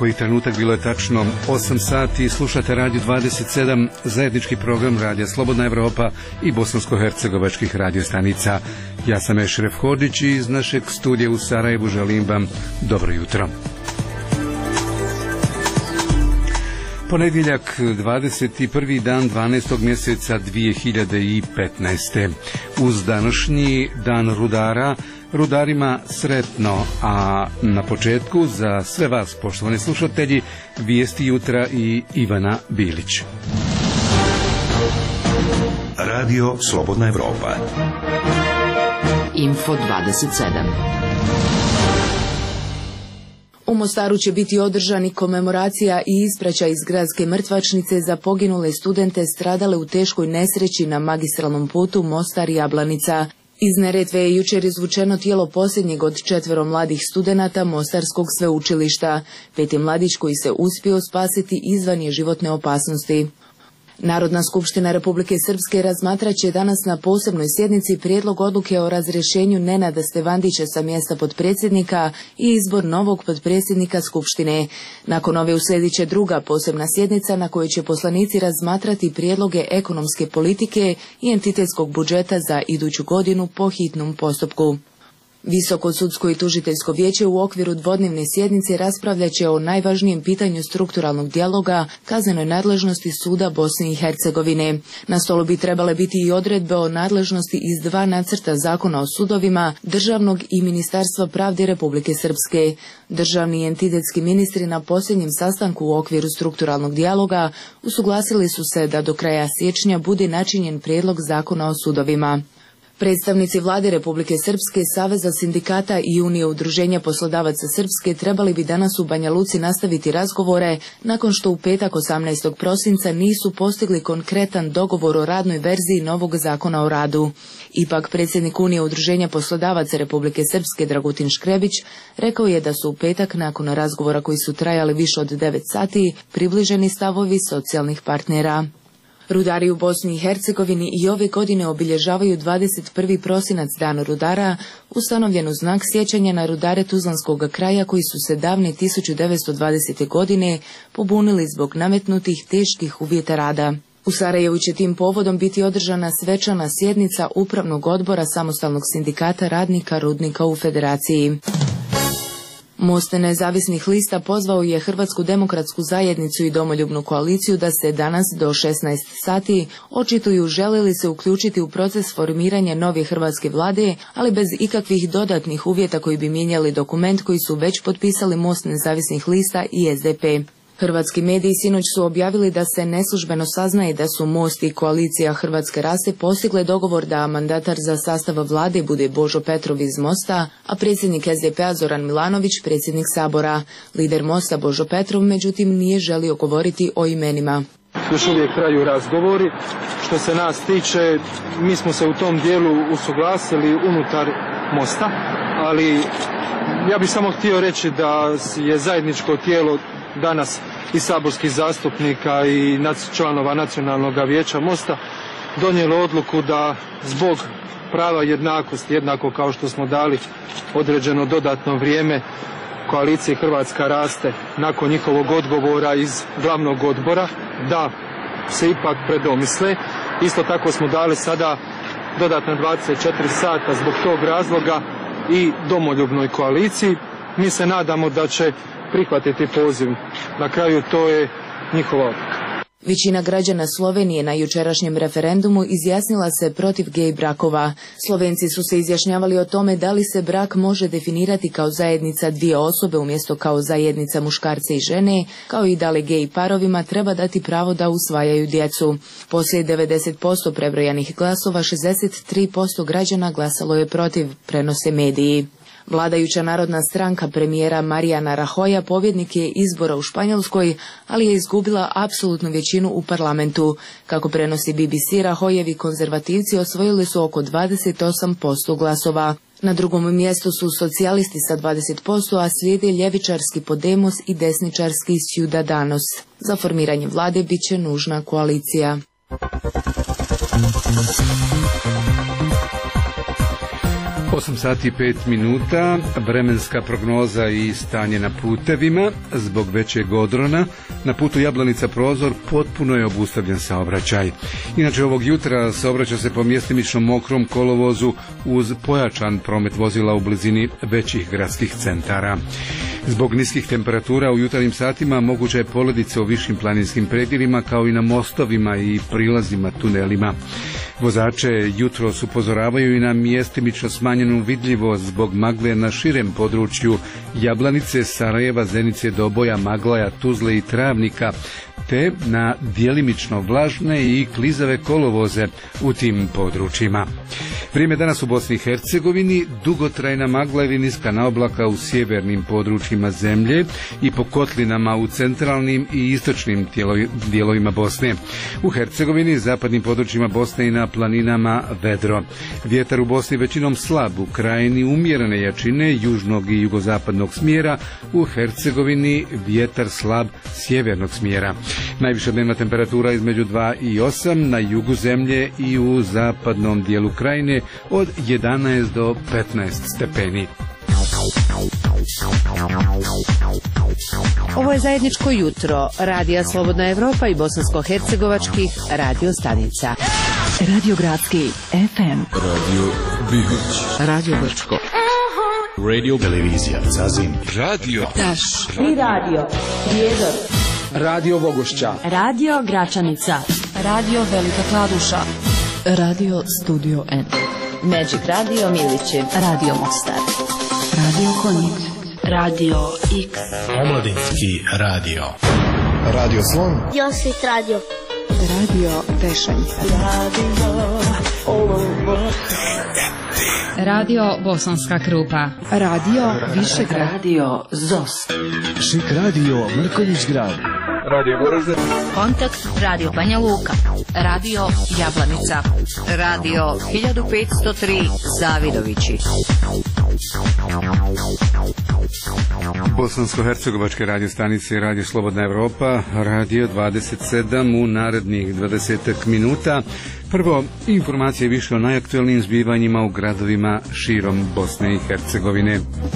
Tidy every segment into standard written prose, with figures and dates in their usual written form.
koji trenutak bilo je tačno 8 sati. Slušate Radio 27, zajednički program Radija Slobodna Evropa i bosansko-hercegovačkih radiostanica. Ja sam Ešref Hodić i iz našeg studija u Sarajevu želim vam dobro jutro. Ponedjeljak, 21. dan 12. mjeseca 2015. Uz današnji dan rudara, rudarima sretno, a na početku za sve vas, poštovani slušatelji, vijesti jutra i Ivana Bilić. Radio Slobodna Evropa. Info 27. U Mostaru će biti održani komemoracija i ispraćaj iz gradske mrtvačnice za poginule studente stradale u teškoj nesreći na magistralnom putu Mostar-Jablanica. Iz Neretve je jučer izvučeno tijelo posljednjeg od 4 mladih studenata Mostarskog sveučilišta. 5. mladić koji se uspio spasiti izvan je životne opasnosti. Narodna skupština Republike Srpske razmatrat će danas na posebnoj sjednici prijedlog odluke o razrješenju Nenada Stevandića sa mjesta potpredsjednika i izbor novog potpredsjednika Skupštine. Nakon ove uslijedit će druga posebna sjednica na kojoj će poslanici razmatrati prijedloge ekonomske politike i entitetskog budžeta za iduću godinu po hitnom postupku. Visoko sudsko i tužiteljsko vijeće u okviru dvodnevne sjednice raspravljat će o najvažnijem pitanju strukturalnog dijaloga, kaznenoj nadležnosti suda Bosne i Hercegovine. Na stolu bi trebale biti i odredbe o nadležnosti iz 2 nacrta zakona o sudovima, državnog i Ministarstva pravde Republike Srpske. Državni i entitetski ministri na posljednjem sastanku u okviru strukturalnog dijaloga usuglasili su se da do kraja siječnja bude načinjen prijedlog zakona o sudovima. Predstavnici vlade Republike Srpske, Saveza sindikata i Unije udruženja poslodavaca Srpske trebali bi danas u Banja Luci nastaviti razgovore nakon što u petak 18. prosinca nisu postigli konkretan dogovor o radnoj verziji novog zakona o radu. Ipak predsjednik Unije udruženja poslodavaca Republike Srpske Dragutin Škrebić rekao je da su u petak nakon razgovora koji su trajali više od 9 sati približeni stavovi socijalnih partnera. Rudari u Bosni i Hercegovini i ove godine obilježavaju 21. prosinac dan rudara, ustanovljen u znak sjećanja na rudare Tuzlanskog kraja koji su se davne 1920. godine pobunili zbog nametnutih teških uvjeta rada. U Sarajevu će tim povodom biti održana svečana sjednica Upravnog odbora Samostalnog sindikata radnika rudnika u Federaciji. Most nezavisnih lista pozvao je Hrvatsku demokratsku zajednicu i Domoljubnu koaliciju da se danas do 16 sati očituju žele li se uključiti u proces formiranja nove hrvatske vlade, ali bez ikakvih dodatnih uvjeta koji bi mijenjali dokument koji su već potpisali Most nezavisnih lista i SDP. Hrvatski mediji sinoć su objavili da se neslužbeno saznaje da su Most i koalicija Hrvatske raste postigle dogovor da mandatar za sastav vlade bude Božo Petrov iz Mosta, a predsjednik SDP-a Zoran Milanović predsjednik Sabora. Lider Mosta Božo Petrov međutim nije želio govoriti o imenima. Još uvijek traju razgovori. Što se nas tiče, mi smo se u tom dijelu usuglasili unutar Mosta, ali ja bih samo htio reći da je zajedničko tijelo danas i saborskih zastupnika i članova Nacionalnog vijeća Mosta donijelo odluku da zbog prava jednakosti, jednako kao što smo dali određeno dodatno vrijeme koaliciji Hrvatska raste nakon njihovog odgovora iz glavnog odbora, da se ipak predomisle. Isto tako smo dali sada dodatno 24 sata zbog tog razloga i Domoljubnoj koaliciji. Mi se nadamo da će prihvatiti poziv. Na kraju to je njihova odluka. Većina građana Slovenije na jučerašnjem referendumu izjasnila se protiv gej brakova. Slovenci su se izjašnjavali o tome da li se brak može definirati kao zajednica 2 osobe umjesto kao zajednica muškarca i žene, kao i da li gej parovima treba dati pravo da usvajaju djecu. Poslije 90% prebrojanih glasova, 63% građana glasalo je protiv, prenose mediji. Vladajuća narodna stranka premijera Mariana Rajoya pobjednik je izbora u Španjolskoj, ali je izgubila apsolutnu većinu u parlamentu. Kako prenosi BBC, Rajoyevi konzervativci osvojili su oko 28% glasova. Na drugom mjestu su socijalisti sa 20%, a slijede ljevičarski Podemos i desničarski Ciudadanos. Za formiranje vlade bit će nužna koalicija. 8 sati i 5 minuta, vremenska prognoza i stanje na putevima. Zbog većeg odrona na putu Jablanica-Prozor potpuno je obustavljen saobraćaj. Inače, ovog jutra saobraća se po mjestimično mokrom kolovozu uz pojačan promet vozila u blizini većih gradskih centara. Zbog niskih temperatura u jutarnjim satima moguća je poledica u višim planinskim predjelima kao i na mostovima i prilazima tunelima. Vozače jutros upozoravaju i na mjestimično smanjenu vidljivost zbog magle na širem području Jablanice, Sarajeva, Zenice, Doboja, Maglaja, Tuzle i Travnika, te na djelimično vlažne i klizave kolovoze u tim područjima. Vrijeme danas u Bosni i Hercegovini, dugotrajna magla ili niska naoblaka u sjevernim područjima zemlje i po kotlinama u centralnim i istočnim dijelovima Bosne. U Hercegovini, zapadnim područjima Bosne i na planinama vedro. Vjetar u Bosni većinom slab, u krajini umjerene jačine južnog i jugozapadnog smjera, u Hercegovini vjetar slab sjevernog smjera. Najviša dnevna temperatura između 2 i 8 na jugu zemlje i u zapadnom dijelu krajine od 11 do 15 stepeni. Ovo je zajedničko jutro Radija Slobodna Evropa i bosansko-hercegovačkih radio stanica. Radio Gradski FM. Radio Bihać. Radio Brčko. Radio Televizija Zazim. Radio Taš. I radio Prijedor. Radio Vogošća. Radio Gračanica. Radio Velika Kladuša. Radio Studio N. Magic Radio Milići. Radio Mostar. Radio Konjic. Radio X. Omladinski radio. Radio Slon. Josit Radio. Radio Tešanj. Radio Bosanska Krupa. Radio Višegrad. Radio ZOS. Šik Radio Mrkonjić Grad. Radio Goražde. Kontakt Radio Banja Luka. Radio Jablanica. Radio 1503 Zavidovići. Bosansko-hercegovačke radio stanice Radio Slobodna Evropa, Radio 27 u narednih 20 minuta. Prvo, informacije više o najaktualnijim zbivanjima u gradovima širom Bosne i Hercegovine.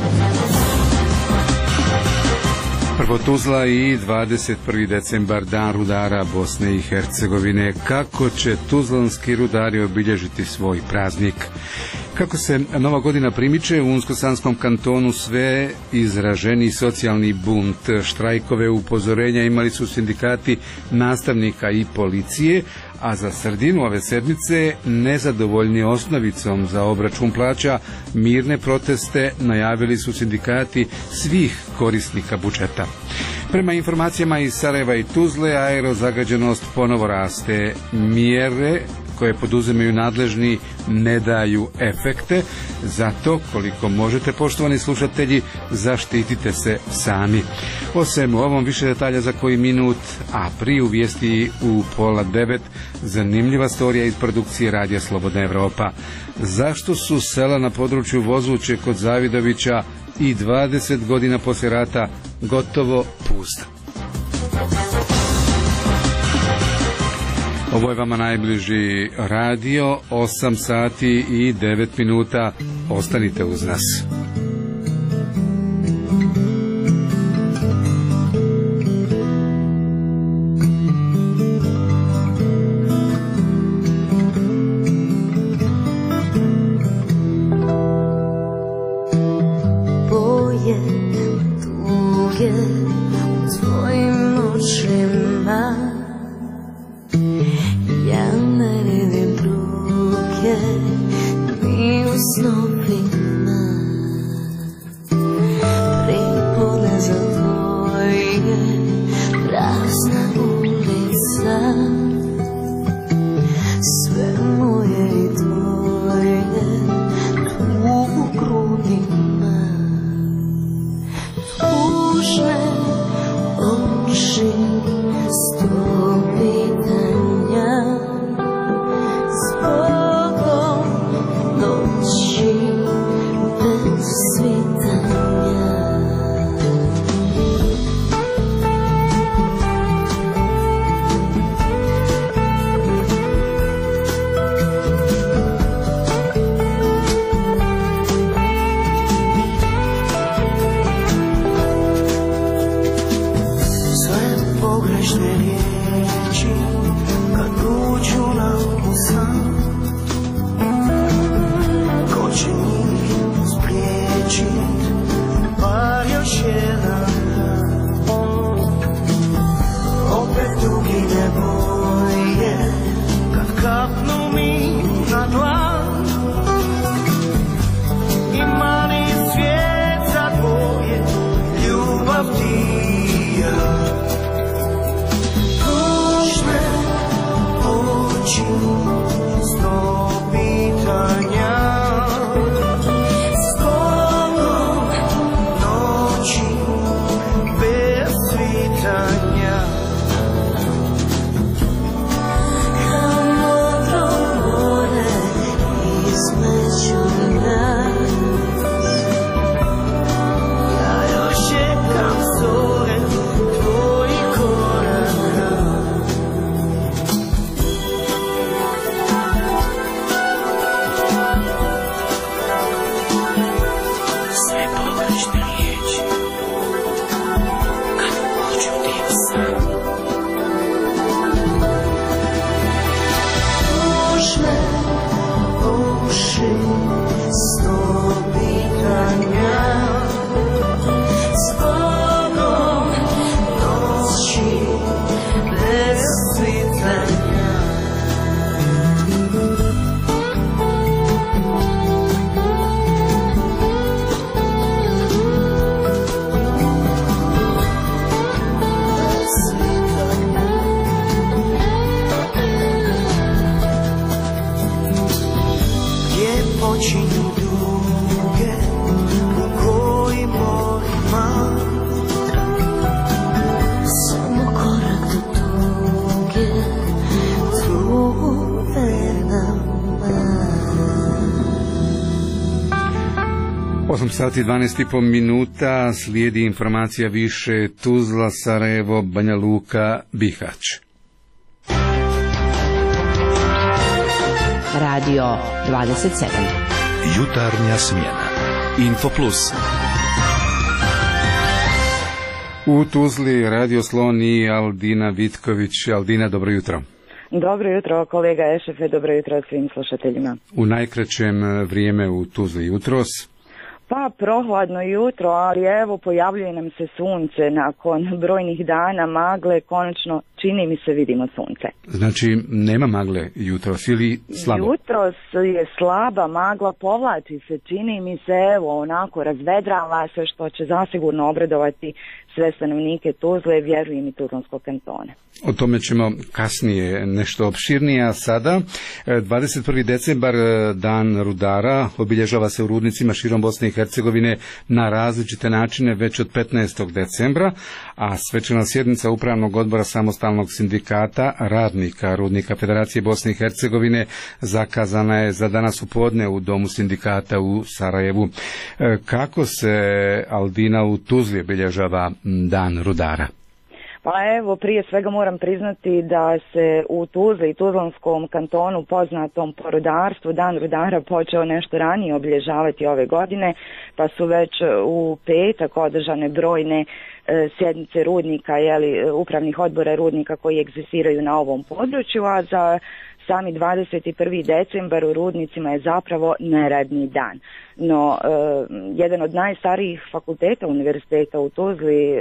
Prvo Tuzla i 21. decembar, dan rudara Bosne i Hercegovine. Kako će tuzlanski rudari obilježiti svoj praznik? Kako se nova godina primiče, u Unsko-Sanskom kantonu sve izraženi socijalni bunt, štrajkove, upozorenja imali su sindikati nastavnika i policije, a za sredinu ove sedmice nezadovoljni osnovicom za obračun plaća mirne proteste najavili su sindikati svih korisnika budžeta. Prema informacijama iz Sarajeva i Tuzle, aerozagađenost ponovo raste. Mjere koje poduzimaju nadležni ne daju efekte, zato koliko možete, poštovani slušatelji, zaštitite se sami. O svemu ovom više detalja za koji minut, a prije u vijesti u 8:30 zanimljiva storija iz produkcije Radija Slobodna Evropa. Zašto su sela na području Vozuće kod Zavidovića i 20 godina poslije rata gotovo pusta? Ovo je vama najbliži radio, 8 sati i 9 minuta. Ostanite uz nas. Boje, tuge, u tvojim očima ja ne vidim druge ni u snopima. pogrešne riječi kad uđu nam u san, ko će njih spriječit, bar još jedan dan. Opet dugi ne boje kad kapnu mi na dlan, ima li svijet za dvoje, ljubav ti i ja. Tužne oči, sto pitanja, skoro noći bez svitanja. Kao modro more između nas, ja još čekam zore tvojih koraka. Sve pogrešne riječi kad uđu ti u san, tužne uši, sto pitanja, zbogom noći bez svitanja. Gdje počinju duge, u kojim morima, samo korak do tuge, tuge nama. 8 sati 12,5 minuta, slijedi informacija više Tuzla, Sarajevo, Banja Luka, Bihać. Radio 27. Jutarnja smjena. Info Plus. U Tuzli Radio Slon i Aldina Vitković. Aldina, dobro jutro. Dobro jutro kolega Ešefe, dobro jutro svim slušateljima. U najkraćem vrijeme u Tuzli jutros. Pa prohladno jutro, ali evo pojavljuje nam se sunce nakon brojnih dana magle, konačno čini mi se vidimo sunce. Znači nema magle jutros ili slabo? Jutros je slaba magla, povlači se, čini mi se, evo onako razvedrava se, što će zasigurno obradovati sve stanovnike Tuzle, vjerujem i Tuzlanskog kantona. O tome ćemo kasnije nešto opširnije, a sada 21. decembar, dan rudara, obilježava se u rudnicima širom Bosne i Hercegovine na različite načine već od 15. decembra, a svečana sjednica Upravnog odbora Samostalnog sindikata radnika Rudnika Federacije Bosne i Hercegovine zakazana je za danas u podne u Domu sindikata u Sarajevu. Kako se, Aldina, u Tuzli obilježava dan rudara? Pa evo, prije svega moram priznati da se u Tuzli i Tuzlanskom kantonu poznatom po rudarstvu dan rudara počeo nešto ranije obilježavati ove godine, pa su već u petak održane brojne sjednice rudnika, upravnih odbora rudnika koji egzistiraju na ovom području, a za sami 21. decembar u rudnicima je zapravo neradni dan. No, jedan od najstarijih fakulteta univerziteta u Tuzli,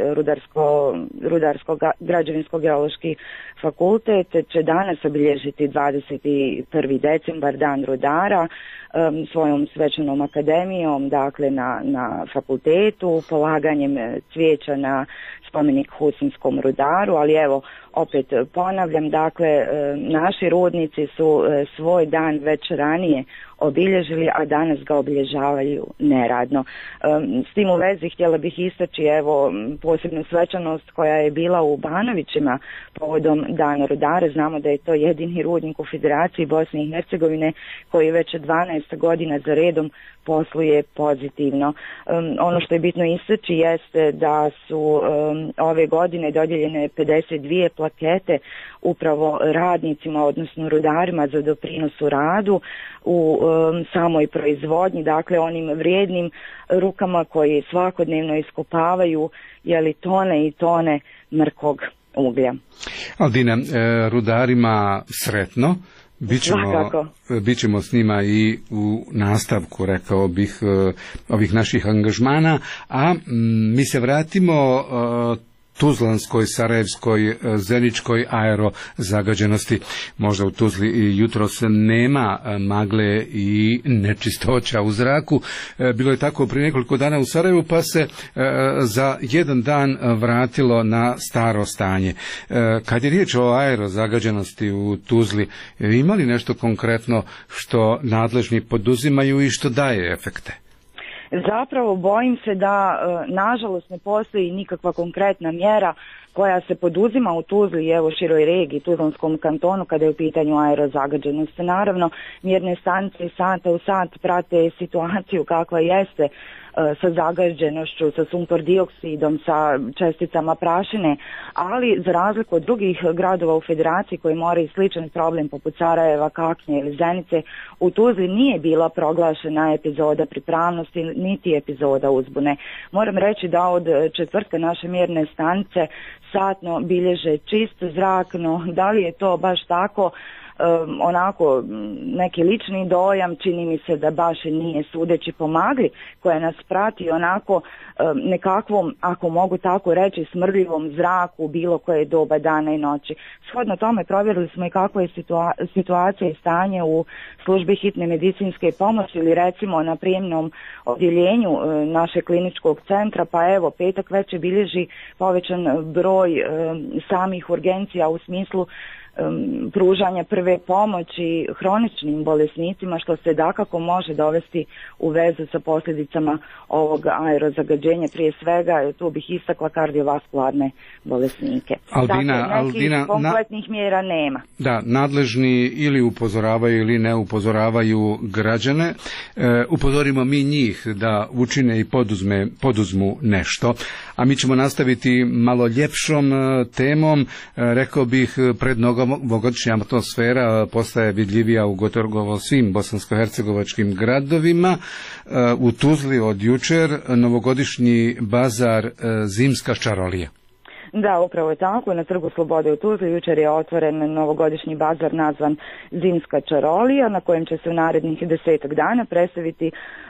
Rudarsko-građevinsko-geološki fakultet, će danas obilježiti 21. decembar, dan rudara, svojom svečanom akademijom, dakle na fakultetu, polaganjem cvijeća na spomenik Husinskom rudaru, ali evo, opet ponavljam, dakle, naši rudnici su svoj dan već ranije obilježili, a danas ga obilježavaju neradno. S tim u vezi htjela bih istaći evo posebnu svečanost koja je bila u Banovićima povodom dana rudara. Znamo da je to jedini rudnik u Federaciji Bosne i Hercegovine koji već 12 godina za redom posluje pozitivno. Ono što je bitno istaći jeste da su ove godine dodijeljene 52 plakete upravo radnicima, odnosno rudarima za doprinos u radu u samoj proizvodnji, dakle onim vrijednim rukama koji svakodnevno iskopavaju tone i tone mrkog uglja. Aldina, rudarima sretno. Bićemo s njima i u nastavku, rekao bih, ovih naših angažmana, a mi se vratimo Tuzlanskoj, Sarajevskoj, Zeničkoj aerozagađenosti. Možda u Tuzli i jutros nema magle i nečistoća u zraku. Bilo je tako prije nekoliko dana u Sarajevu, pa se za jedan dan vratilo na staro stanje. Kad je riječ o aerozagađenosti u Tuzli, ima li nešto konkretno što nadležni poduzimaju i što daje efekte? Zapravo bojim se da nažalost ne postoji nikakva konkretna mjera koja se poduzima u Tuzli i evo široj regiji, Tuzlanskom kantonu kada je u pitanju aerozagađenost. Naravno, mjerne stanice sata u sat prate situaciju kakva jeste sa zagađenošću, sa sumpor dioksidom, sa česticama prašine, ali za razliku od drugih gradova u Federaciji koji moraju sličan problem poput Sarajeva, Kaknje ili Zenice, u Tuzli nije bila proglašena epizoda pripravnosti niti epizoda uzbune. Moram reći da od četvrtka naše mjerne stanice satno bilježe čist zrak, no da li je to baš tako, onako neki lični dojam, čini mi se da baš nije, sudeći po magli koja nas prati onako nekakvom, ako mogu tako reći, smrdljivom zraku bilo koje doba dana i noći. Shodno tome provjerili smo i kakva je situacija i stanje u službi hitne medicinske pomoći ili recimo na prijemnom odjeljenju našeg kliničkog centra, pa evo petak već bilježi povećan broj samih urgencija u smislu pružanja prve pomoći hroničnim bolesnicima, što se dakako može dovesti u vezu sa posljedicama ovog aerozagađenja, prije svega tu bih istakla kardiovaskularne bolesnike. Aldina, kompletnih mjera nema. Da, nadležni ili upozoravaju ili ne upozoravaju građane. Upozorimo mi njih da učine i poduzmu nešto, a mi ćemo nastaviti malo ljepšom temom, rekao bih pred novogodišnja atmosfera postaje vidljivija u gotovo svim bosansko-hercegovačkim gradovima. U Tuzli od jučer novogodišnji bazar Zimska čarolija. Da, upravo je tako. Na Trgu Slobode u Tuzli jučer je otvoren novogodišnji bazar nazvan Zimska čarolija, na kojem će se u narednih 10 dana predstaviti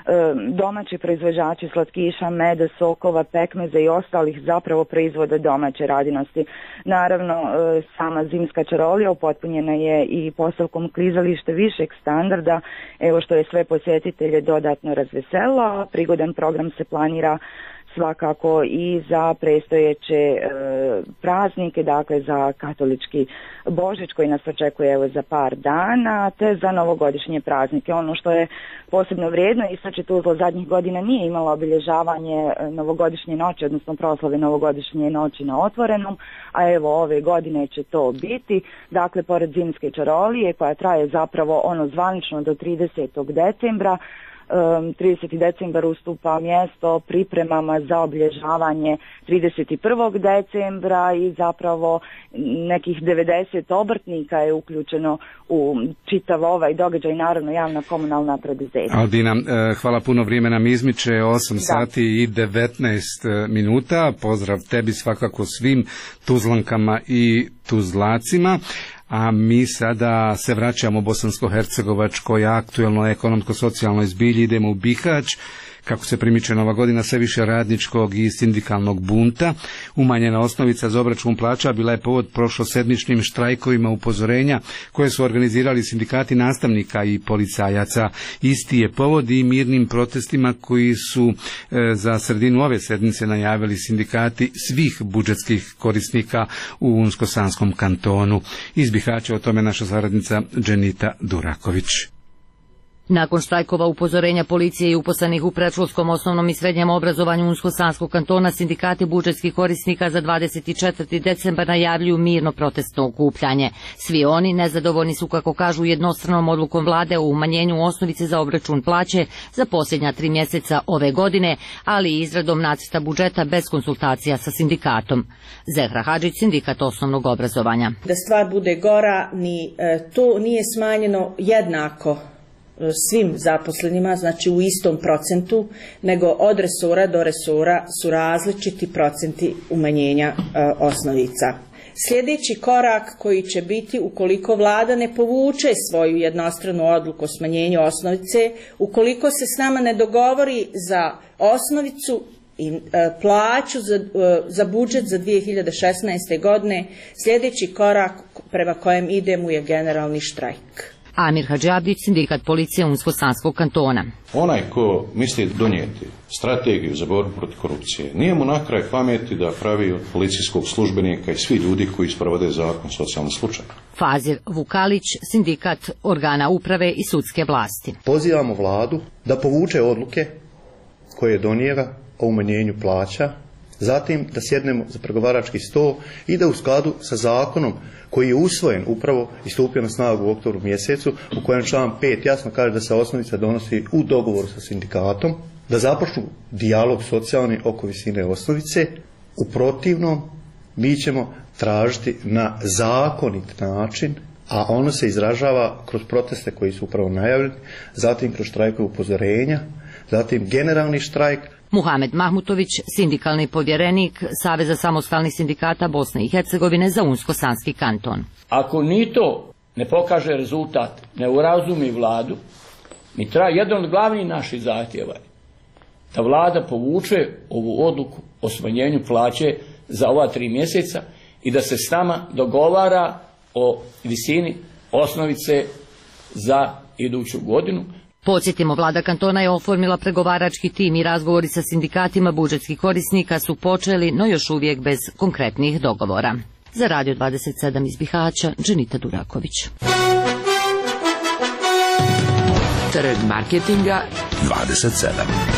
domaći proizvođači slatkiša, meda, sokova, pekmeza i ostalih zapravo proizvoda domaće radinosti. Naravno, sama Zimska čarolija upotpunjena je i postavkom klizališta višeg standarda, evo što je sve posjetitelje dodatno razveselilo. Prigodan program se planira svakako i za predstojeće praznike, dakle za katolički Božić koji nas očekuje evo za par dana, te za novogodišnje praznike. Ono što je posebno vrijedno istaći, Tuzla zadnjih godina nije imala obilježavanje novogodišnje noći, odnosno proslave novogodišnje noći na otvorenom, a evo ove godine će to biti. Dakle, pored Zimske čarolije koja traje zapravo ono zvanično do 30. decembra, 30. decembar ustupa mjesto pripremama za obilježavanje 31. decembra i zapravo nekih 90 obrtnika je uključeno u čitav ovaj događaj, naravno javna komunalna preduzeća. Aldina, hvala puno, vrijeme nam izmiče, 8 sati i 19 minuta. Pozdrav tebi, svakako svim Tuzlankama i Tuzlacima. A mi sada se vraćamo bosansko-hercegovačkoj aktuelno ekonomsko-socijalnoj zbilji, idemo u Bihać. Kako se primiče nova godina, sve više radničkog i sindikalnog bunta. Umanjena osnovica za obračun plaća bila je povod prošlosedmičnim štrajkovima upozorenja koje su organizirali sindikati nastavnika i policajaca. Isti je povod i mirnim protestima koji su za sredinu ove sedmice najavili sindikati svih budžetskih korisnika u Unsko-Sanskom kantonu. Iz Bihaća o tome naša saradnica Dženita Duraković. Nakon štrajkova upozorenja policije i uposlenih u predškolskom osnovnom i srednjem obrazovanju Unsko-Sanskog kantona, sindikati budžetskih korisnika za 24. decembar najavljuju mirno protestno okupljanje. Svi oni nezadovoljni su, kako kažu, jednostranom odlukom vlade o umanjenju osnovice za obračun plaće za posljednja 3 mjeseca ove godine, ali i izradom nacrta budžeta bez konsultacija sa sindikatom. Zehra Hadžić, sindikat osnovnog obrazovanja. Da stvar bude gora, to nije smanjeno jednako svim zaposlenima, znači u istom procentu, nego od resora do resora su različiti procenti umanjenja osnovica. sljedeći korak koji će biti ukoliko vlada ne povuče svoju jednostranu odluku o smanjenju osnovice, ukoliko se s nama ne dogovori za osnovicu i plaću za budžet za 2016. godine, sljedeći korak prema kojem idemo je generalni štrajk. Amir Hadžabdić, sindikat policije Unsko-Sanskog kantona. Onaj ko misli donijeti strategiju za borbu protiv korupcije, nije mu na kraj pameti da pravi od policijskog službenika i svi ljudi koji sprovode zakon socijalni slučaj. Fazir Vukalić, sindikat organa uprave i sudske vlasti. Pozivamo vladu da povuče odluke koje je donijela o umanjenju plaća, zatim da sjednemo za pregovarački sto i da u skladu sa zakonom koji je usvojen upravo i stupio na snagu u oktobru mjesecu, u kojem član 5 jasno kaže da se osnovica donosi u dogovoru sa sindikatom, da započnu dijalog socijalni oko visine osnovice. U protivnom mi ćemo tražiti na zakonit način, a ono se izražava kroz proteste koji su upravo najavljeni, zatim kroz štrajkove upozorenja, zatim generalni štrajk. Muhamed Mahmutović, sindikalni povjerenik Saveza samostalnih sindikata Bosne i Hercegovine za Unsko-Sanski kanton. Ako ni to ne pokaže rezultat, ne urazumi vladu, mi treba jedan od glavnih naših zahtjeva da vlada povuče ovu odluku o smanjenju plaće za ova 3 mjeseca i da se s nama dogovara o visini osnovice za iduću godinu. Podsjetimo, vlada kantona je oformila pregovarački tim i razgovori sa sindikatima budžetskih korisnika su počeli, no još uvijek bez konkretnih dogovora. Za Radio 27 iz Bihaća, Dženita Duraković. Trg marketinga 27.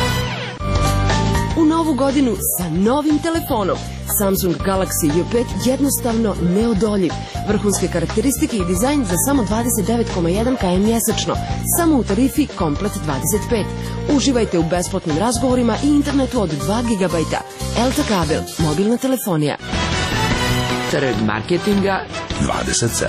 U novu godinu sa novim telefonom. Samsung Galaxy J5 jednostavno neodoljiv. Vrhunske karakteristike i dizajn za samo 29,1 km mjesečno. Samo u tarifi Komplet 25. Uživajte u besplatnim razgovorima i internetu od 2 GB. Elta kabel, mobilna telefonija. Trg marketinga 27.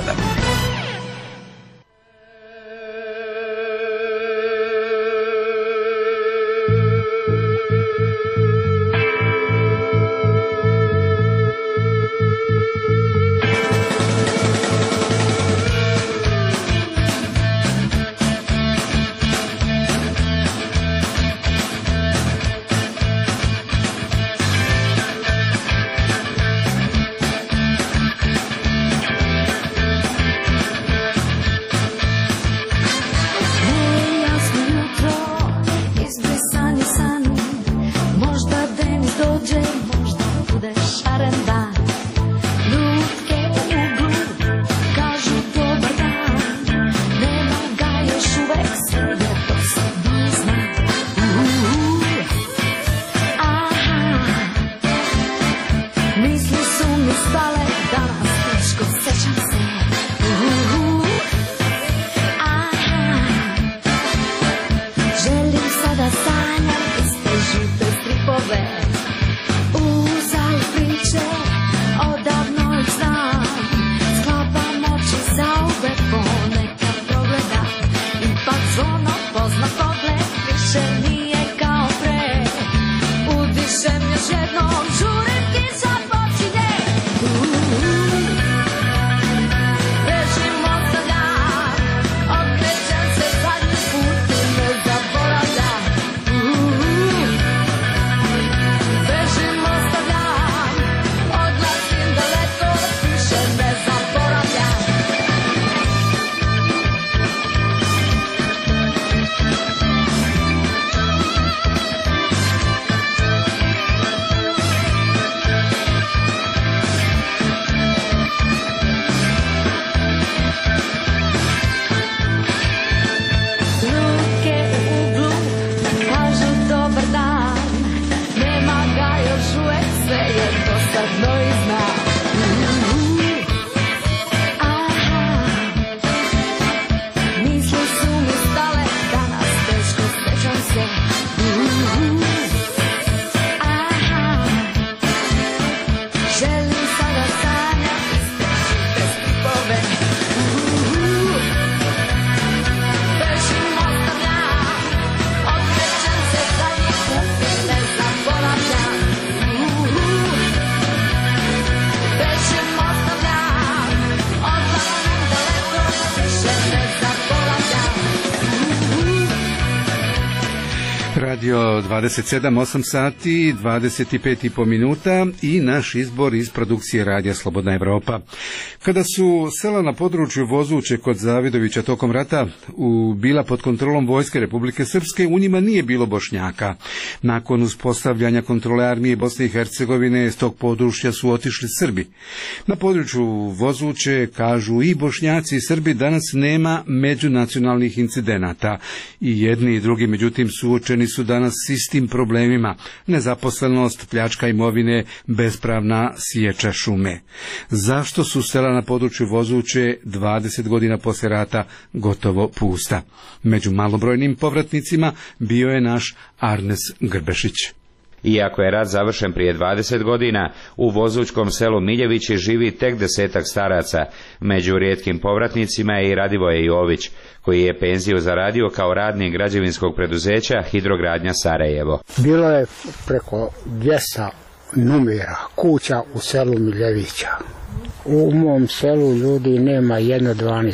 Radio 27, 8 sati, 25,5 minuta i naš izbor iz produkcije Radija Slobodna Evropa. Kada su sela na području Vozuće kod Zavidovića tokom rata bila pod kontrolom vojske Republike Srpske, u njima nije bilo Bošnjaka. Nakon uspostavljanja kontrole armije Bosne i Hercegovine, s tog područja su otišli Srbi. Na području Vozuće, kažu i Bošnjaci i Srbi, danas nema međunacionalnih incidenata. I jedni i drugi, međutim, suočeni su danas s istim problemima: nezaposlenost, pljačka imovine, bespravna sječa šume. Zašto su sela na području Vozuće 20 godina poslije rata gotovo pusta? Među malobrojnim povratnicima bio je naš Arnes Grbešić. Iako je rat završen prije 20 godina, u vozućkom selu Miljevići živi tek 10-ak staraca. Među rijetkim povratnicima je i Radivoje Jović, koji je penziju zaradio kao radnik građevinskog preduzeća Hidrogradnja Sarajevo. Bilo je preko 200 numera kuća u selu Miljevića. U mom selu ljudi nema 1-12.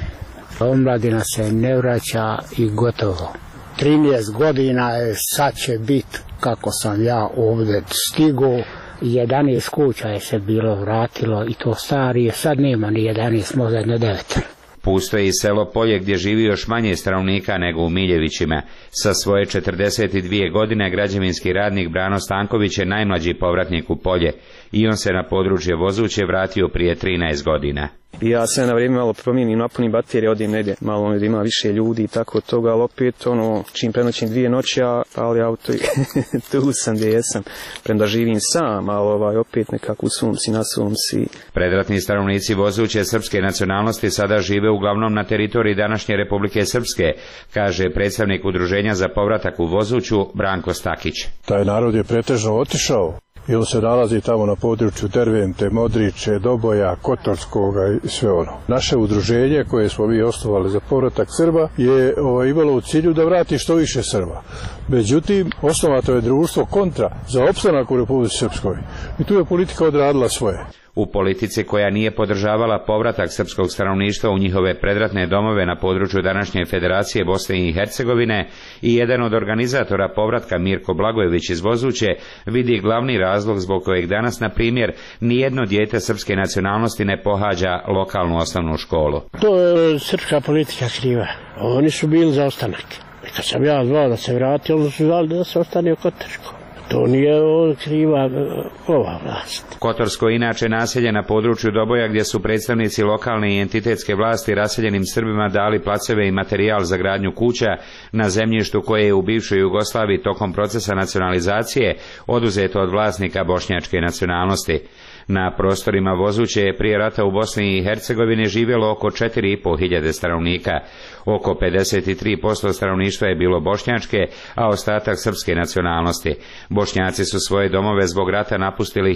Omladina se ne vraća i gotovo. 13 godina je, sad će biti kako sam ja ovdje stigao. 11 kuća je se bilo vratilo i to starije, sad nema ni 11, možda ne 9. Pusto je i selo Polje gdje živi još manje stanovnika nego u Miljevićima. Sa svoje 42 godine građevinski radnik Brano Stanković je najmlađi povratnik u Polje i on se na područje Vozuće vratio prije 13 godina. Ja se na vrijeme malo promijenim, napunim baterije, odim negdje malo da ima više ljudi i tako toga, ali opet čim prenoćim 2 noći, ali auto tu sam gdje jesam, premda živim sam, ali opet nekako u svom si, na svom si. Predratni stanovnici Vozuće srpske nacionalnosti sada žive uglavnom na teritoriji današnje Republike Srpske, kaže predstavnik Udruženja za povratak u Vozuću Branko Stakić. Taj narod je pretežno otišao i on se nalazi tamo na području Dervente, Modriče, Doboja, Kotorskoga i sve ono. Naše udruženje koje smo mi osnovali za povratak Srba je imalo u cilju da vrati što više Srba. Međutim, osnovato je društvo kontra za opstanak u Republici Srpskoj i tu je politika odradila svoje. U politici koja nije podržavala povratak srpskog stanovništva u njihove predratne domove na području današnje Federacije Bosne i Hercegovine i jedan od organizatora povratka Mirko Blagojević iz Vozuće vidi glavni razlog zbog kojeg danas, na primjer, nijedno dijete srpske nacionalnosti ne pohađa lokalnu osnovnu školu. To je srpska politika kriva. Oni su bili za ostanak. Kad sam ja zvao da se vrati, oni su zvali da se ostane u Kotorsku. To nije kriva ova vlast. Kotorsko je inače naselje na području Doboja gdje su predstavnici lokalne i entitetske vlasti raseljenim Srbima dali placeve i materijal za gradnju kuća na zemljištu koje je u bivšoj Jugoslaviji tokom procesa nacionalizacije oduzeto od vlasnika bošnjačke nacionalnosti. Na prostorima Vozuće je prije rata u Bosni i Hercegovini živjelo oko 4.500 stanovnika. Oko 53% stanovništva je bilo bošnjačke, a ostatak srpske nacionalnosti. Bošnjaci su svoje domove zbog rata napustili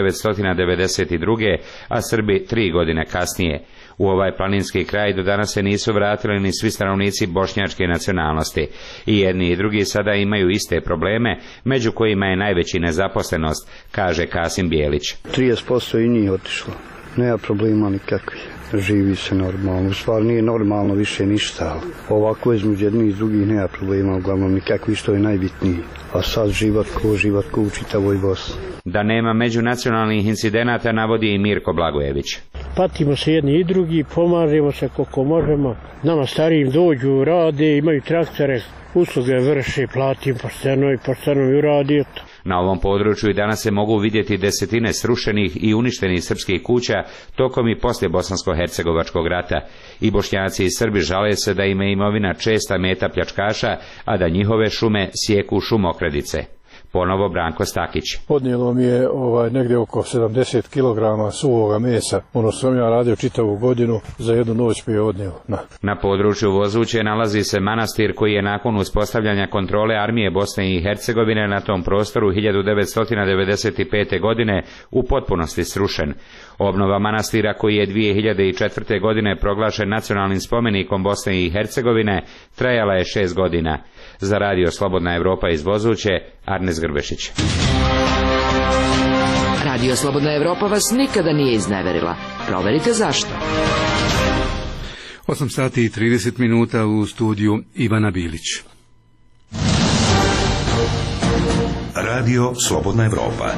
1992. a Srbi 3 godine kasnije. U ovaj planinski kraj do danas se nisu vratili ni svi stanovnici bošnjačke nacionalnosti. I jedni i drugi sada imaju iste probleme, među kojima je najveći nezaposlenost, kaže Kasim Bijelić. 30% i njih otišlo. Nema problema nikakvih. Živi se normalno. U stvari nije normalno više ništa. Ovako između jednih i drugih nema problema, uglavnom nikakvi, što je najbitniji. A sad život ko u čitavoj Bosni. Da nema međunacionalnih incidenata navodi i Mirko Blagojević. Patimo se jedni i drugi, pomažemo se koliko možemo. Nama starijim dođu, rade, imaju traktore, usluge vrše, platim pošteno i uradi to. Na ovom području i danas se mogu vidjeti desetine srušenih i uništenih srpskih kuća tokom i poslije bosansko-hercegovačkog rata. I Bošnjaci i Srbi žale se da im je imovina česta meta pljačkaša, a da njihove šume sjeku šumokradice. Ponovo Branko Stakić. Odnijelo mi je negdje oko 70 kg suvoga mesa. Ono sam ja radio čitavu godinu, za jednu noć mi je odnijelo. Na području Vozuće nalazi se manastir koji je nakon uspostavljanja kontrole armije Bosne i Hercegovine na tom prostoru 1995. godine u potpunosti srušen. Obnova manastira, koji je 2004. godine proglašen nacionalnim spomenikom Bosne i Hercegovine, trajala je 6 godina. Za Radio Slobodna Evropa iz Vozuće, Arnes Grbešić. Radio Slobodna Evropa vas nikada nije izneverila. Proverite zašto. 8 sati i 30 minuta u studiju Ivana Bilić. Radio Slobodna Evropa.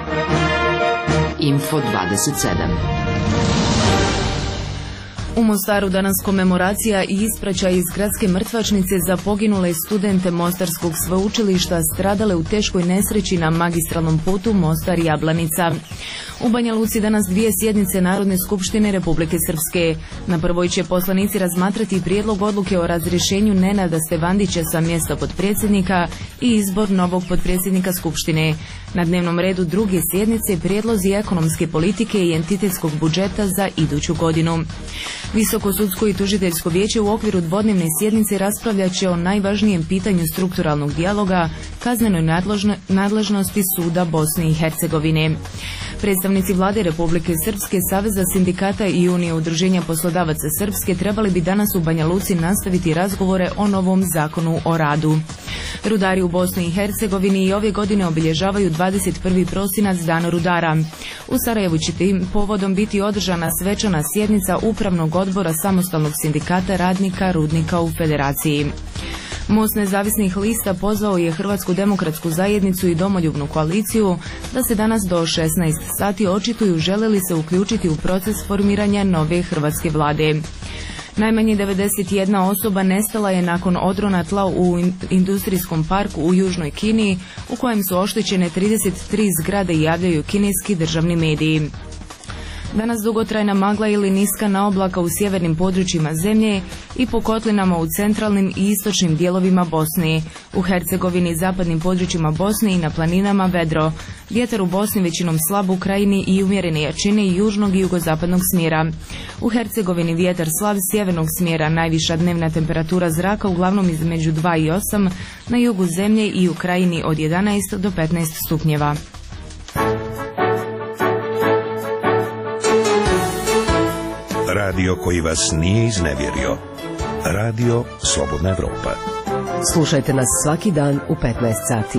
Info 27. U Mostaru danas komemoracija i ispraćaj iz gradske mrtvačnice za poginule studente Mostarskog sveučilišta stradale u teškoj nesreći na magistralnom putu Mostar-Jablanica. U Banja Luci danas 2 sjednice Narodne skupštine Republike Srpske. Na prvoj će poslanici razmatrati prijedlog odluke o razrješenju Nenada Stevandića sa mjesta potpredsjednika i izbor novog potpredsjednika Skupštine. Na dnevnom redu druge sjednice prijedlozi ekonomske politike i entitetskog budžeta za iduću godinu. Visoko sudsko i tužiteljsko vijeće u okviru dvodnevne sjednice raspravljat će o najvažnijem pitanju strukturalnog dijaloga, kaznenoj nadležnosti suda Bosne i Hercegovine. Predstavnici vlade Republike Srpske, Saveza sindikata i Unije udruženja poslodavaca Srpske trebali bi danas u Banja Luci nastaviti razgovore o novom zakonu o radu. Rudari u Bosni i Hercegovini i ove godine obilježavaju 21. prosinac Dan rudara. U Sarajevu će tim povodom biti održana svečana sjednica Upravnog odbora Samostalnog sindikata radnika rudnika u Federaciji. Most nezavisnih lista pozvao je Hrvatsku demokratsku zajednicu i Domoljubnu koaliciju da se danas do 16 sati očituju žele li se uključiti u proces formiranja nove hrvatske vlade. Najmanje 91 osoba nestala je nakon odrona tla u industrijskom parku u Južnoj Kini, u kojem su oštećene 33 zgrade, javljaju kineski državni mediji. Danas dugotrajna magla ili niska naoblaka u sjevernim područjima zemlje i po kotlinama u centralnim i istočnim dijelovima Bosne. U Hercegovini i zapadnim područjima Bosne i na planinama vedro. Vjetar u Bosni većinom slab, u krajini i umjerene jačine i južnog i jugozapadnog smjera. U Hercegovini vjetar slab sjevernog smjera, najviša dnevna temperatura zraka uglavnom između 2 i 8, na jugu zemlje i u krajini od 11 do 15 stupnjeva. Radio koji vas nije iznevjerio. Radio Slobodna Evropa. Slušajte nas svaki dan u 15 sati.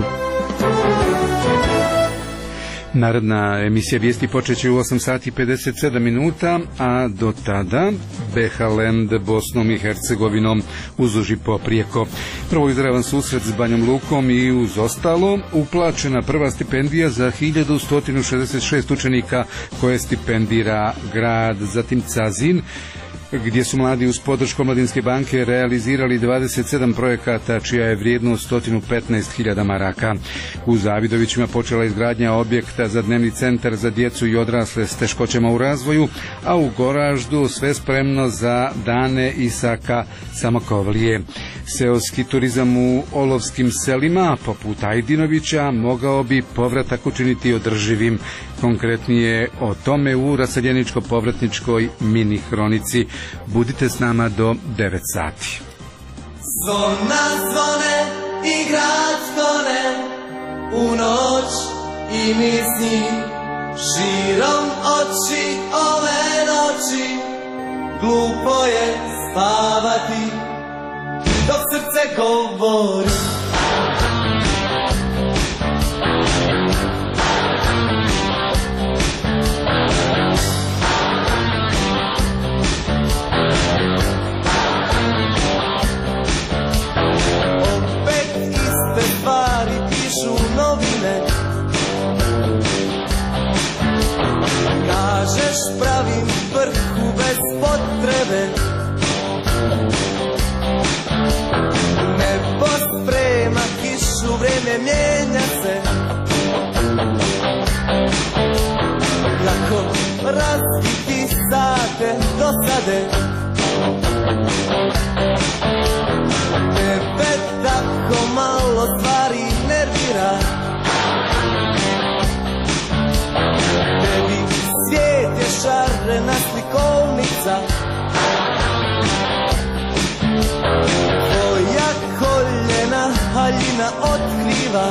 Naredna emisija vijesti počeće u 8 sati 57 minuta, a do tada Behalend Bosnom i Hercegovinom uzuži poprijeko. Prvo izravan susret s Banjom Lukom i uz ostalo uplaćena prva stipendija za 1166 učenika koje stipendira grad, zatim Cazin, gdje su mladi uz podršku Omladinske banke realizirali 27 projekata čija je vrijednost 115.000 maraka. U Zavidovićima počela izgradnja objekta za dnevni centar za djecu i odrasle s teškoćama u razvoju, a u Goraždu sve spremno za dane Isaka Samokovlije. Seoski turizam u olovskim selima, poput Ajdinovića, mogao bi povratak učiniti održivim. Konkretnije o tome u raseljeničko-povratničkoj mini hronici. Budite s nama do 9 sati. Zvona zvone i grad tone u noć i mislim širom oči ove noći. Glupo je spavati dok srce govori. Stvari pišu novine, kažeš pravim vrhu bez potrebe. Nebo sprema kišu, vreme mijenja se. Lako razbiti sate dosade. Tebe tako malo stvari nervira. Tebi svijet je šarena slikovnica. Tvoja koljena haljina otkriva.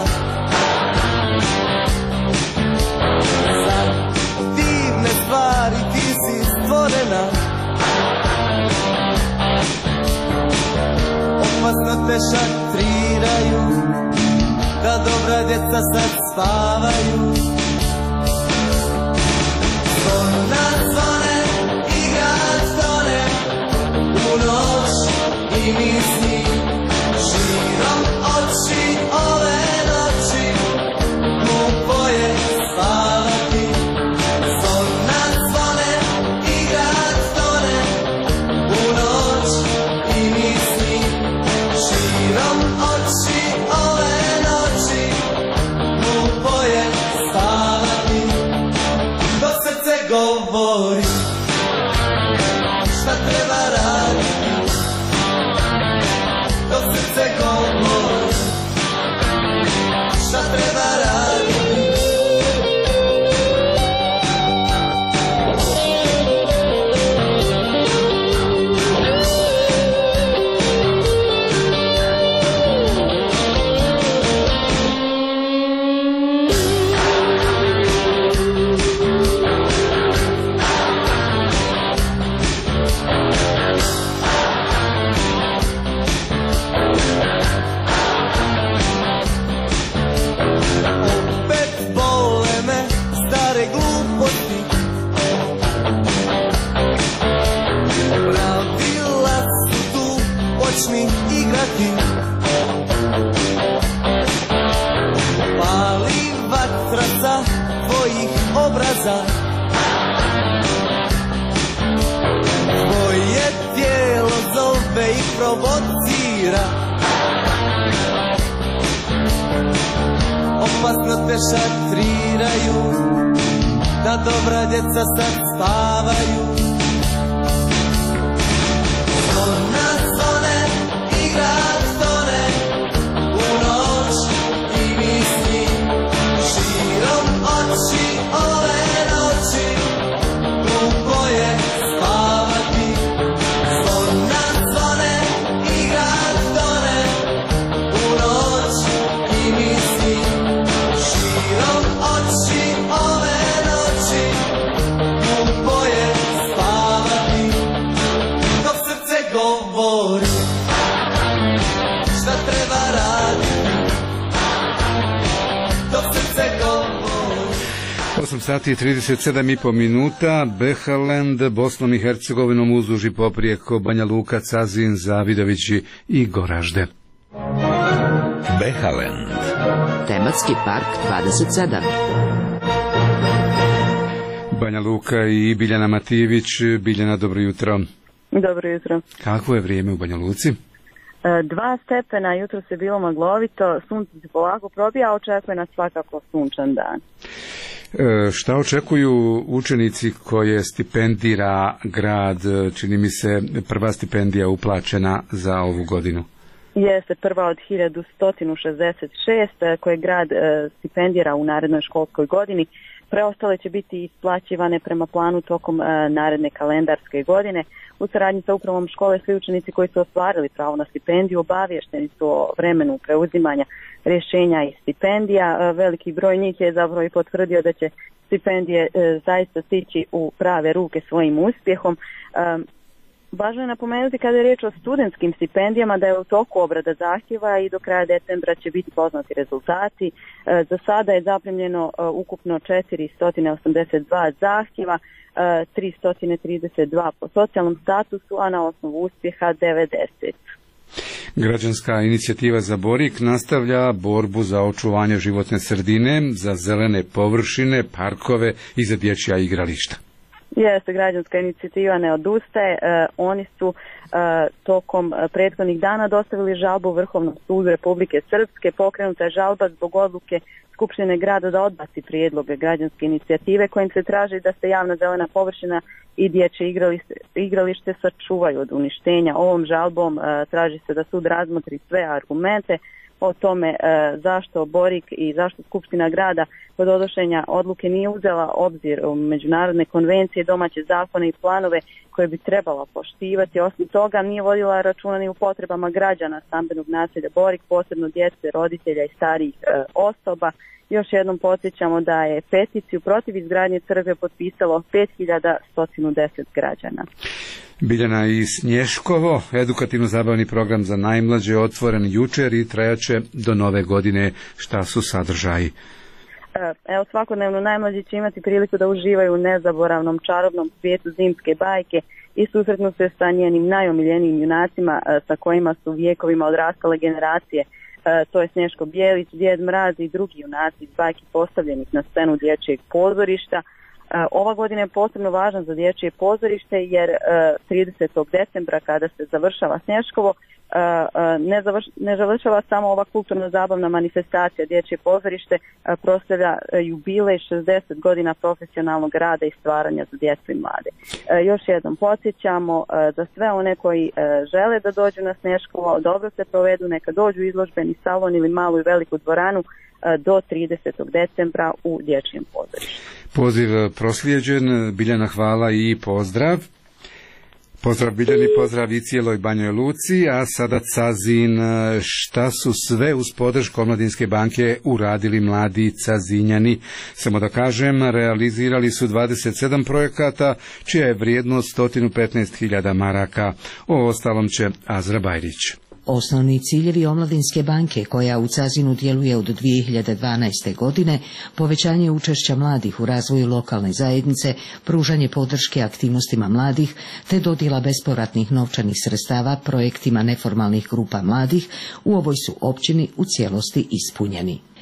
Za divne stvari ti si stvorena. Opasno te šatriraju, da dobra djeca sad spavaju. Zvona zvone i grad tone u noć i misli širom oči ove noći. provocira. Opasno te šatriraju, da dobra djeca sad spavaju. Zvona zvone i grad tone u noć i misli širom oči ove noći. Glupo je spavati. Zvona zvone i grad tone u noć i misli širom oči ove noći. Glupo je spavati. Dok srce govori šta treba raditi. Dok srce govori. 8 sati i 37,5 minuta, Behaland, Bosnom i Hercegovinom uzduž i poprijeko Banja Luka, Cazin, Zavidovići i Goražde. Behaland. Tematski park 27. Banja Luka i Biljana Matijević. Biljana, dobro jutro. Dobro jutro. Kako je vrijeme u Banja Luci? 2 stepena, jutro se bilo maglovito, sunce se polako probija, a očekuje nas svakako sunčan dan. Šta očekuju učenici koje stipendira grad? Čini mi se prva stipendija uplaćena za ovu godinu. Jeste prva od 1166 koje grad stipendira u narednoj školskoj godini. Preostale će biti isplaćivane prema planu tokom naredne kalendarske godine. U saradnji sa upravom škole svi učenici koji su ostvarili pravo na stipendiju obavješteni su o vremenu preuzimanja rješenja i stipendija. Veliki broj njih je zapravo i potvrdio da će stipendije zaista stići u prave ruke svojim uspjehom. Važno je napomenuti kada je riječ o studentskim stipendijama da je u toku obrada zahtjeva i do kraja decembra će biti poznati rezultati. Za sada je zaprimljeno ukupno 482 zahtjeva, 332 po socijalnom statusu, a na osnovu uspjeha 90. Građanska inicijativa za Borik nastavlja borbu za očuvanje životne sredine, za zelene površine, parkove i za dječja igrališta. Jeste, građanska inicijativa ne odustaje. Oni su tokom prethodnih dana dostavili žalbu Vrhovnom sudu Republike Srpske. Pokrenuta je žalba zbog odluke Skupštine grada da odbaci prijedloge građanske inicijative kojim se traži da se javna zelena površina i dječje igralište sačuvaju od uništenja. Ovom žalbom traži se da sud razmotri sve argumente o tome zašto Borik i zašto Skupština grada kod donošenja odluke nije uzela obzir u međunarodne konvencije, domaće zakone i planove koje bi trebala poštivati. Osim toga nije vodila računa ni u potrebama građana stambenog naselja Borik, posebno djece, roditelja i starijih osoba. Još jednom podsjećamo da je peticiju protiv izgradnje crkve potpisalo 5110 građana. Biljana i Snješkovo, edukativno-zabavni program za najmlađe otvoren jučer i trajaće do nove godine. Šta su sadržaji? Evo, svakodnevno najmlađi će imati priliku da uživaju u nezaboravnom čarobnom svijetu zimske bajke i susretnu se sa njenim najomiljenijim junacima sa kojima su vijekovima odrastale generacije. To je Snješko Bijelić, Djed Mraz i drugi junaci iz bajki postavljenih na scenu dječjeg pozorišta. Ova godina je posebno važna za dječje pozorište jer 30. decembra kada se završava Snješkovo ne završava samo ova kulturno-zabavna manifestacija. Dječje pozorište proslavlja jubilej 60 godina profesionalnog rada i stvaranja za djecu i mlade. Još jednom podsjećamo za sve one koji žele da dođu na Snješkovo, dobro se provedu, neka dođu u izložbeni salon ili malu i veliku dvoranu do 30. decembra u dječjem pozorištu. Poziv proslijeđen. Biljana, hvala i pozdrav. Pozdrav Biljani, pozdrav i cijeloj Banjoj Luci, a sada Cazin. Šta su sve uz podršku Omladinske banke uradili mladi Cazinjani? Samo da kažem, realizirali su 27 projekata, čija je vrijednost 115.000 maraka. O ostalom će Azra Bajrić. Osnovni ciljevi Omladinske banke, koja u Cazinu djeluje od 2012. godine, povećanje učešća mladih u razvoju lokalne zajednice, pružanje podrške aktivnostima mladih, te dodjela bespovratnih novčanih sredstava projektima neformalnih grupa mladih, u ovoj su općini u cijelosti ispunjeni.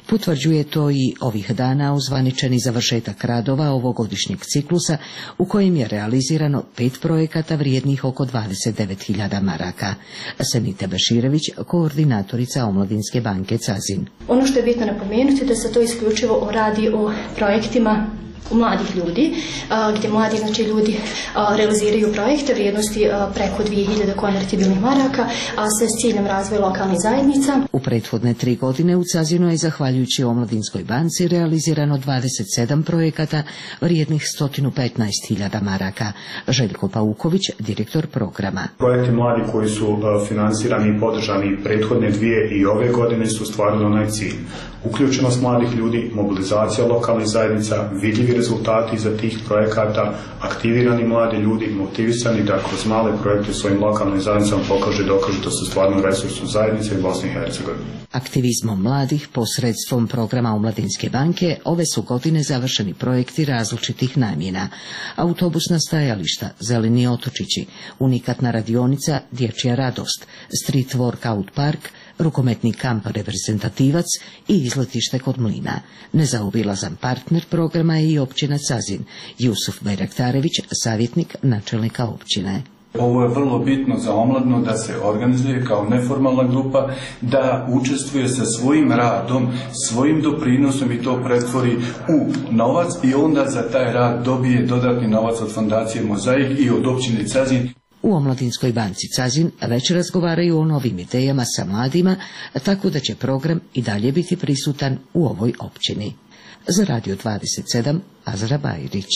Potvrđuje to i ovih dana ozvaničeni završetak radova ovogodišnjeg ciklusa u kojem je realizirano 5 projekata vrijednih oko 29.000 maraka. Senita Beširević, koordinatorica Omladinske banke Cazin. Ono što je bitno napomenuti da se to isključivo radi o projektima mladih ljudi, gdje mladi ljudi realiziraju projekte vrijednosti preko 2000 konvertibilnih maraka, a sve s ciljem razvoja lokalnih zajednica. U prethodne 3 godine u Cazinu je, zahvaljujući Omladinskoj banci, realizirano 27 projekata vrijednih 115.000 maraka. Željko Pauković, direktor programa. Projekti mladi koji su finansirani i podržani prethodne 2 i ove godine su stvarili onaj cilj. Uključenost mladih ljudi, mobilizacija lokalnih zajednica, vidljivi rezultati za tih projekata, aktivirani mladi ljudi, motivisani da kroz male projekte u svojim lokalnim zajednicama dokažu da su stvarno resursu zajednice i Bosne i Hercegovine. Aktivizmom mladih posredstvom programa Omladinske banke ove su godine završeni projekti različitih namjena. Autobusna stajališta, zeleni otočići, unikatna radionica, dječja radost, street workout park, rukometni kamp reprezentativac i izletište kod mlina. Nezaobilazan partner programa je i općina Cazin. Jusuf Bajraktarević, savjetnik načelnika općine. Ovo je vrlo bitno za omladnu da se organizuje kao neformalna grupa, da učestvuje sa svojim radom, svojim doprinosom i to pretvori u novac i onda za taj rad dobije dodatni novac od fondacije Mozaik i od općine Cazin. U Omladinskoj banci Cazin već razgovaraju o novim idejama sa mladima, tako da će program i dalje biti prisutan u ovoj općini. Za Radio 27, Azra Bajrić.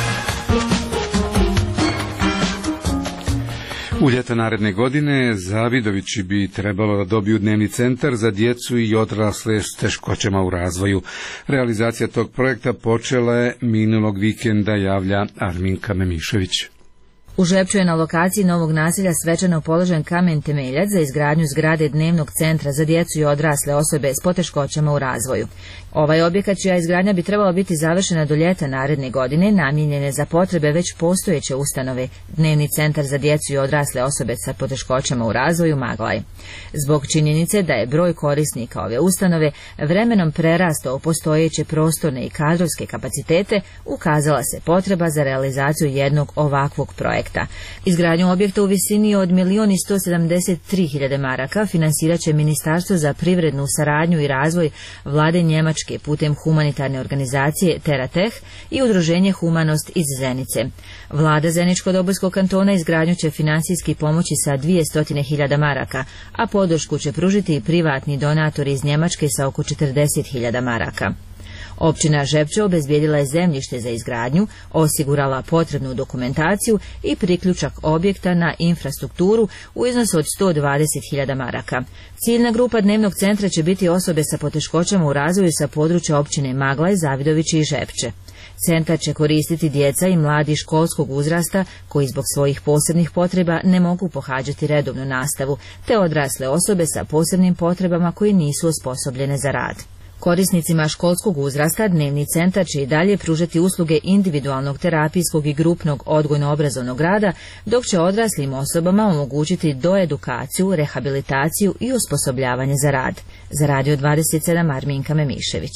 U ljeto naredne godine Zavidovići bi trebalo da dobiju dnevni centar za djecu i odrasle s teškoćama u razvoju. Realizacija tog projekta počela je minulog vikenda, javlja Arminka Memišević. U Žepču je na lokaciji novog naselja svečano položen kamen temeljac za izgradnju zgrade dnevnog centra za djecu i odrasle osobe s poteškoćama u razvoju. Ovaj objekat, čija izgradnja bi trebala biti završena do ljeta naredne godine, namijenjen je za potrebe već postojeće ustanove Dnevni centar za djecu i odrasle osobe sa poteškoćama u razvoju Maglaj. Zbog činjenice da je broj korisnika ove ustanove vremenom prerastao u postojeće prostorne i kadrovske kapacitete, ukazala se potreba za realizaciju jednog ovakvog projekta. Izgradnju objekta u visini od 1.173.000 maraka finansirat će Ministarstvo za privrednu saradnju i razvoj Vlade Njemačke putem humanitarne organizacije Terateh i Udruženje Humanost iz Zenice. Vlada Zeničko-Dobojskog kantona izgradnju će finansijski pomoći sa 200.000 maraka, a podršku će pružiti i privatni donatori iz Njemačke sa oko 40.000 maraka. Općina Žepče obezbijedila je zemljište za izgradnju, osigurala potrebnu dokumentaciju i priključak objekta na infrastrukturu u iznosu od 120.000 maraka. Ciljna grupa dnevnog centra će biti osobe sa poteškoćama u razvoju sa područja općine Maglaj, Zavidovići i Žepče. Centar će koristiti djeca i mladi školskog uzrasta koji zbog svojih posebnih potreba ne mogu pohađati redovnu nastavu, te odrasle osobe sa posebnim potrebama koji nisu osposobljene za rad. Korisnicima školskog uzrasta dnevni centar će i dalje pružati usluge individualnog terapijskog i grupnog odgojno-obrazovnog rada, dok će odraslim osobama omogućiti doedukaciju, rehabilitaciju i osposobljavanje za rad. Za Radio 27, Arminka Memišević.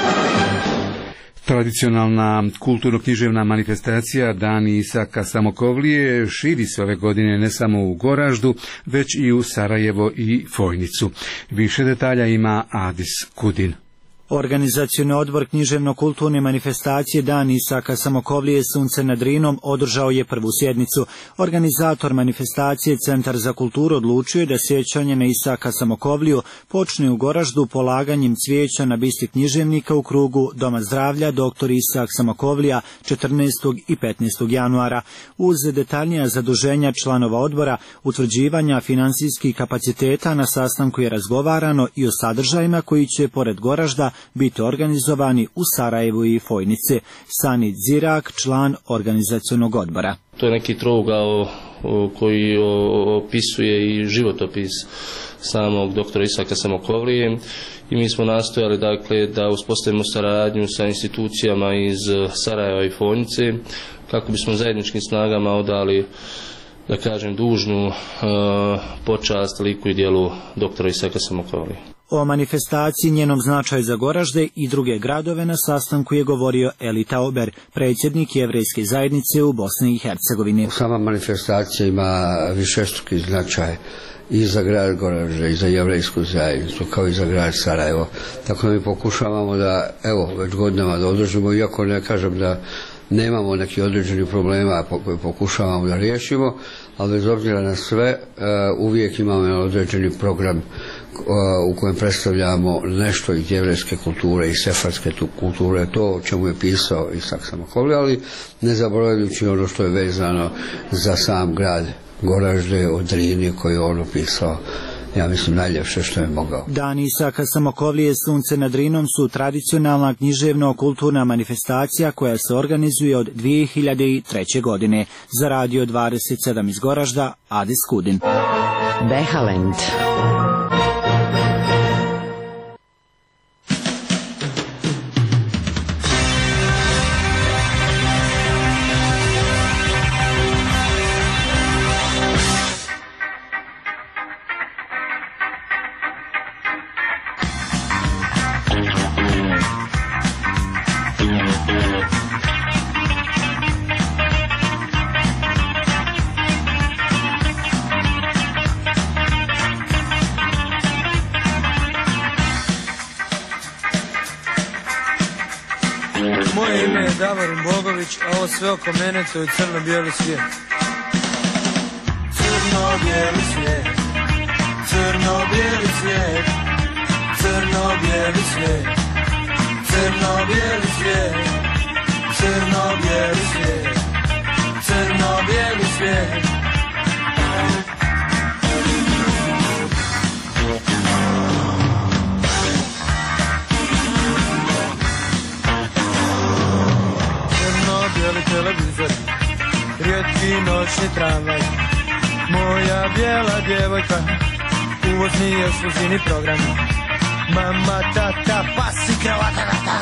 Tradicionalna kulturno-književna manifestacija Dan Isaka Samokovlije širi se ove godine ne samo u Goraždu, već i u Sarajevo i Fojnicu. Više detalja ima Adis Kudin. Organizacioni odbor književno-kulturne manifestacije Dan Isaka Samokovlije Sunce nad Drinom održao je prvu sjednicu. Organizator manifestacije Centar za kulturu odlučio je da sjećanje na Isaka Samokovliju počne u Goraždu polaganjem cvijeća na bisti književnika u krugu Doma zdravlja dr. Isak Samokovlija 14. i 15. januara. Uz detaljnija zaduženja članova odbora, utvrđivanja financijskih kapaciteta, na sastanku je razgovarano i o sadržajima koji će pored Goražda biti organizovani u Sarajevu i Fojnici. Sanid Zirak, član organizacionog odbora. To je neki trougao koji opisuje i životopis samog doktora Isaka Samokovlije i mi smo nastojali dakle da uspostavimo saradnju sa institucijama iz Sarajeva i Fojnice kako bismo zajedničkim snagama odali, da kažem, dužnu počast liku i djelu doktora Isaka Samokovlije. O manifestaciji, njenom značaju za Goražde i druge gradove na sastanku je govorio Eli Tauber, predsjednik Jevrejske zajednice u Bosni i Hercegovini. Sama manifestacija ima višestruki značaj i za grad Goražde i za Jevrejsku zajednicu, kao i za grad Sarajevo. Tako da mi pokušavamo da, evo, već godinama da održimo, iako ne kažem da nemamo neki određeni problema koje pokušavamo da riješimo, ali bez obzira na sve uvijek imamo određeni program u kojem predstavljamo nešto iz jevrejske kulture i sefardske kulture, to o čemu je pisao Isak Samokovlija, ali ne zaboravljajući ono što je vezano za sam grad Goražde od Drini koji je on opisao, ja mislim, najljepše što je mogao. Dan Isaka Samokovlije Sunce nad Drinom su tradicionalna književno-kulturna manifestacija koja se organizuje od 2003. godine. Za Radio 27 iz Goražda, Adis Kudin. Behalend. Moje ime je Davorin Bogović, a ovo sve oko mene to je crno-bijeli svijet. Crno-bijeli svijet, crno-bijeli svijet, crno-bijeli svijet, crno-bijeli svijet, crno-bijeli svijet, crno-bijeli svijet. Bijeli televizor, rijetki noćni tramvaj, moja bijela djevojka, uvozni ekskluzivni program, mama, tata, pas i kravata.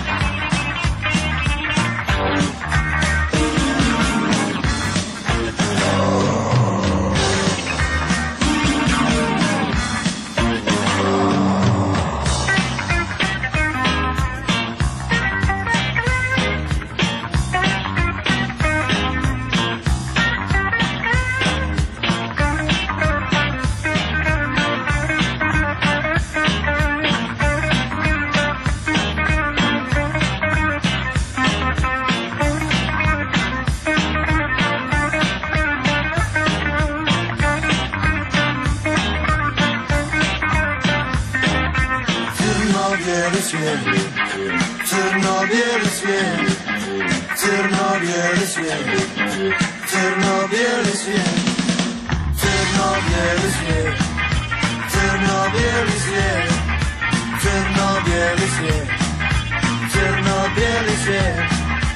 Crno-bijeli svijet, crno-bijeli svijet, crno-bijeli svijet, crno-bijeli svijet, crno-bijeli svijet, crno-bijeli svijet, crno-bijeli svijet.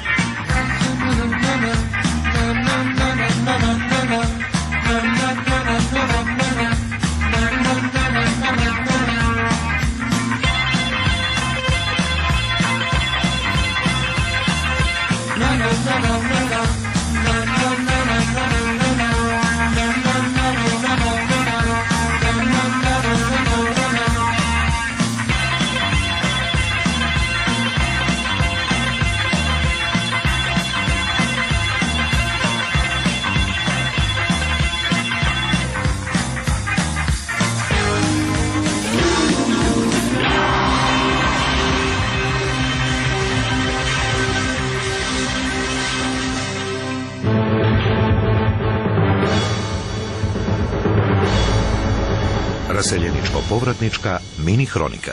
Raseljeničko-povratnička mini hronika.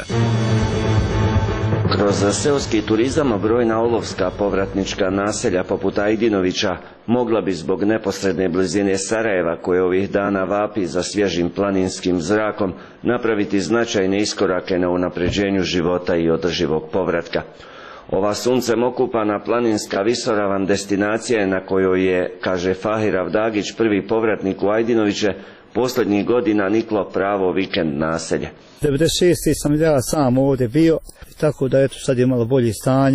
Kroz seoski turizam brojna olovska povratnička naselja poput Ajdinovića mogla bi zbog neposredne blizine Sarajeva, koje ovih dana vapi za svježim planinskim zrakom, napraviti značajne iskorake na unapređenju života i održivog povratka. Ova suncem okupana planinska visoravan destinacija je na kojoj je, kaže Fahir Avdagić, prvi povratnik u Ajdinoviće, posljednjih godina niklo pravo vikend naselje. 96. sam ja sam ovdje bio, tako da eto sad je malo bolje stanje.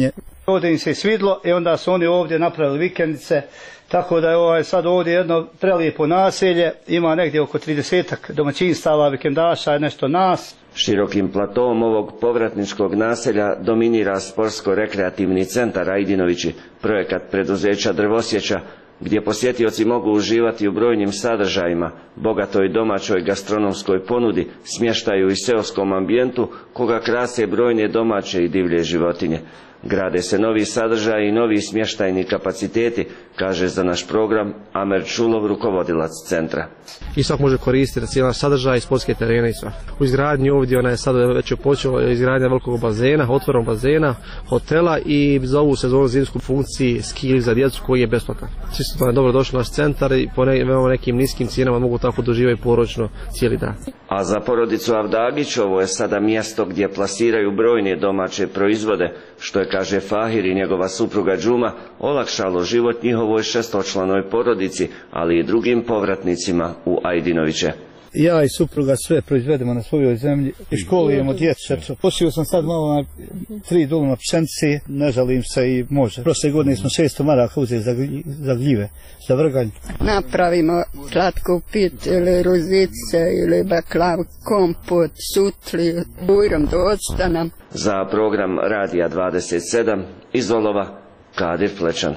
Ovdje im se svidlo i onda su oni ovdje napravili vikendice, tako da je sad ovdje jedno prelijepo naselje, ima negdje oko 30 domaćinstava, vikendaša i nešto nas. Širokim platom ovog povratničkog naselja dominira sportsko-rekreativni centar Ajdinovići, projekat preduzeća Drvosjeća, gdje posjetioci mogu uživati u brojnim sadržajima, bogatoj domaćoj gastronomskoj ponudi, smještaju i seoskom ambijentu, koga krase brojne domaće i divlje životinje. Grade se novi sadržaji i novi smještajni kapaciteti, kaže za naš program Amer Čulov, rukovodilac centra. I svak može koristiti cijela sadržaj, sportske terene i sve. U izgradnji ovdje ona je sada već počela izgradnja velikog bazena, otvorenog bazena, hotela i za ovu sezonu zimsku funkciji skili za djecu koji je besplatan. Svi su to dobro došli u naš centar i po nekim niskim cijenama mogu tako doživjeti poročno cijeli dan. A za porodicu Avdagić ovo je sada mjesto gdje plasiraju brojne domaće proizvode, što je, kaže Fahir i njegova supruga Džuma, olakšalo život njihovoj šestočlanoj porodici, ali i drugim povratnicima u Ajdinoviće. Ja i supruga sve proizvedemo na svojoj zemlji i školujemo djecu. Posio sam sad malo na 3 duluma pšenice, ne žalim se i može. Prošle godine smo 600 maraka uzeli za gljive, za vrganj. Napravimo slatku pit ili ruzice ili baklav, kompot, sutli, bujrom dosta nam. Za program Radija 27 iz Olova, Kadir Plečan.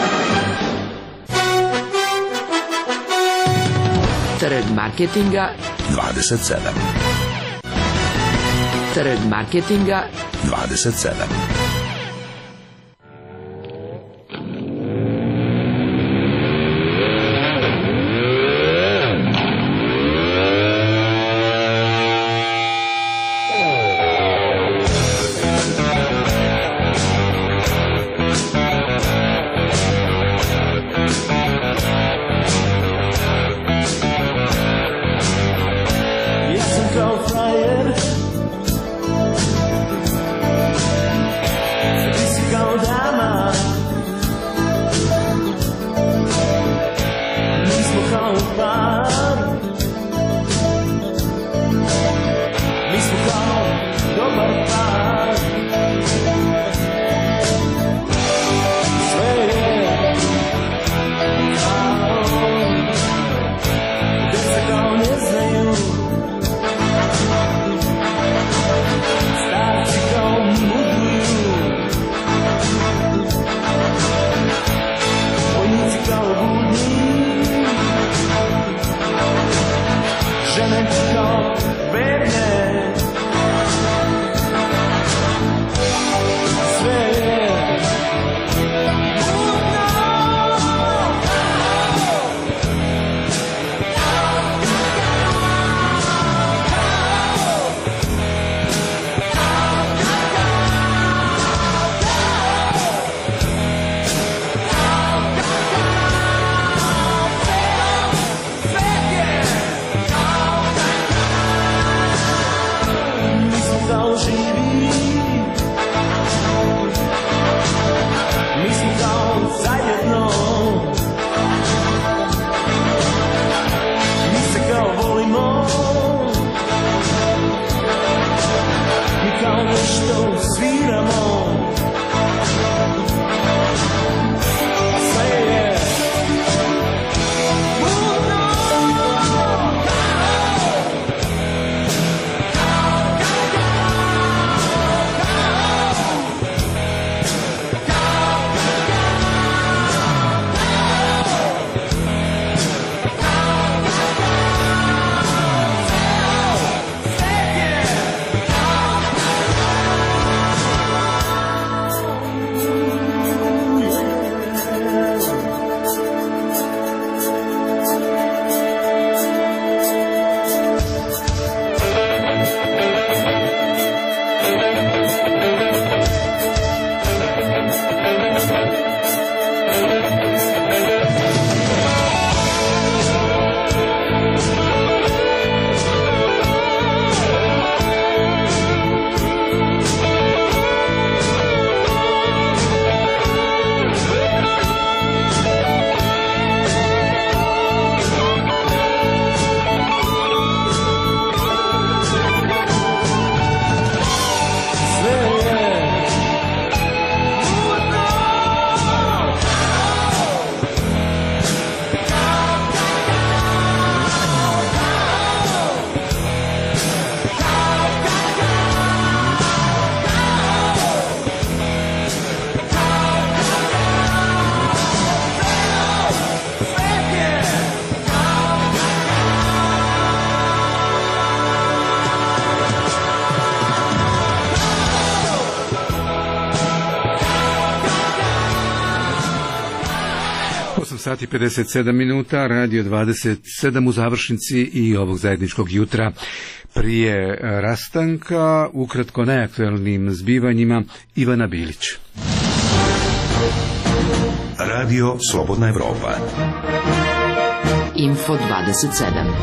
Trg marketinga 27. Trg marketinga 27. sati 57 minuta, radio 27 u završnici i ovog zajedničkog jutra. Prije rastanka, ukratko najaktuelnim zbivanjima, Ivana Bilić. Radio Slobodna Evropa. Info 27.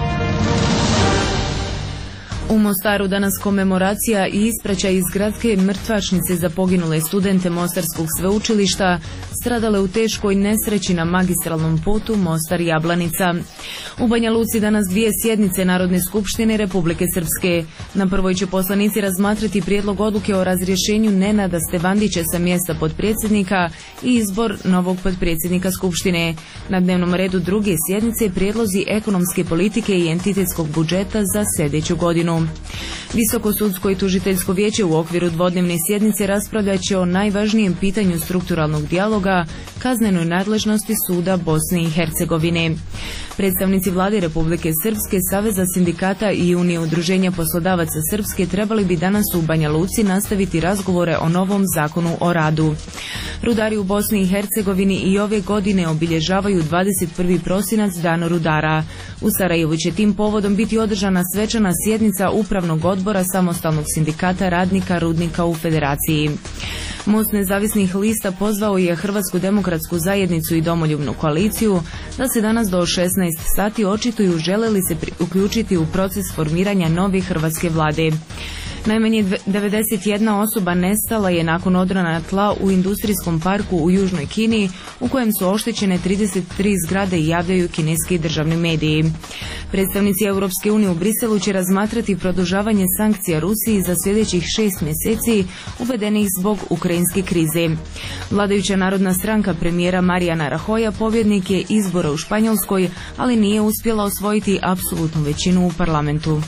U Mostaru danas komemoracija i ispraćaj iz gradske mrtvačnice za poginule studente Mostarskog sveučilišta stradale u teškoj nesreći na magistralnom putu Mostar-Jablanica. U Banja Luci danas 2 sjednice Narodne skupštine Republike Srpske. Na prvoj će poslanici razmatrati prijedlog odluke o razrješenju Nenada Stevandića sa mjesta potpredsjednika i izbor novog potpredsjednika Skupštine. Na dnevnom redu druge sjednice prijedlozi ekonomske politike i entitetskog budžeta za sljedeću godinu. Visoko sudsko i tužiteljsko vijeće u okviru dvodnevne sjednice raspravljat će o najvažnijem pitanju strukturalnog dijaloga, kaznenoj nadležnosti suda Bosne i Hercegovine. Predstavnici vlade Republike Srpske, Saveza sindikata i Unije udruženja poslodavaca Srpske trebali bi danas u Banja Luci nastaviti razgovore o novom zakonu o radu. Rudari u Bosni i Hercegovini i ove godine obilježavaju 21. prosinac Dan rudara. U Sarajevu će tim povodom biti održana svečana sjednica Upravnog odbora Samostalnog sindikata radnika rudnika u Federaciji. Most nezavisnih lista pozvao je Hrvatsku demokratsku zajednicu i Domoljubnu koaliciju da se danas do 16 sati očituju žele li se uključiti u proces formiranja nove hrvatske vlade. Najmanje 91 osoba nestala je nakon odrana tla u industrijskom parku u Južnoj Kini, u kojem su oštećene 33 zgrade i javljaju kineski državni mediji. Predstavnici Europske unije u Briselu će razmatrati produžavanje sankcija Rusiji za sljedećih 6 mjeseci uvedenih zbog ukrajinske krize. Vladajuća Narodna stranka premijera Marijana Rahoja pobjednik je izbora u Španjolskoj, ali nije uspjela osvojiti apsolutnu većinu u parlamentu.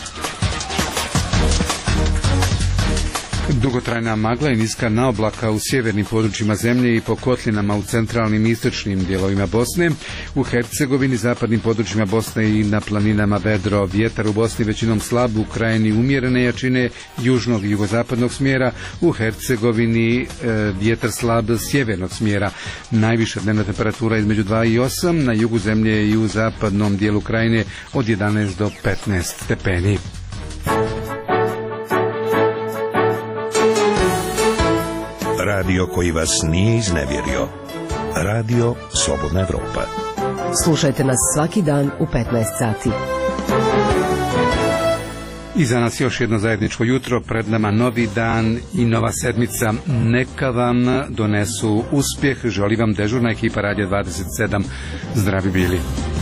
Dugotrajna magla i niska naoblaka u sjevernim područjima zemlje i po kotlinama u centralnim i istočnim dijelovima Bosne. U Hercegovini, zapadnim područjima Bosne i na planinama vedro. Vjetar u Bosni većinom slab, u krajini umjerene jačine južnog i jugozapadnog smjera. U Hercegovini vjetar slab sjevernog smjera. Najviša dnevna temperatura između 2 i 8, na jugu zemlje i u zapadnom dijelu krajine od 11 do 15 stepeni. Radio koji vas nije iznevjerio. Radio Slobodna Evropa. Slušajte nas svaki dan u 15 sati. I za nas još jedno zajedničko jutro, pred nama novi dan i nova sedmica. Neka vam donesu uspjeh. Želi vam dežurna ekipa Radio 27. Zdravi bili.